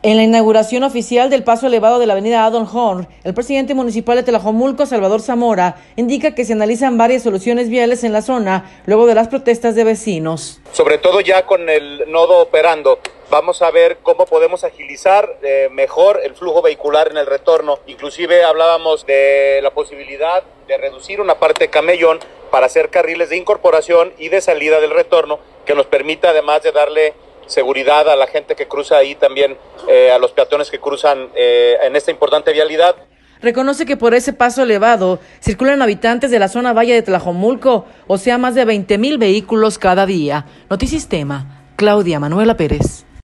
En la inauguración oficial del paso elevado de la avenida Adolf Horn, el presidente municipal de Tlajomulco, Salvador Zamora, indica que se analizan varias soluciones viales en la zona luego de las protestas de vecinos. Sobre todo ya con el nodo operando, vamos a ver cómo podemos agilizar mejor el flujo vehicular en el retorno. Inclusive hablábamos de la posibilidad de reducir una parte de camellón para hacer carriles de incorporación y de salida del retorno, que nos permita, además de darle seguridad a la gente que cruza ahí, también a los peatones que cruzan en esta importante vialidad. Reconoce que por ese paso elevado circulan habitantes de la zona valle de Tlajomulco, o sea, más de 20,000 vehículos cada día. Notisistema, Claudia Manuela Pérez.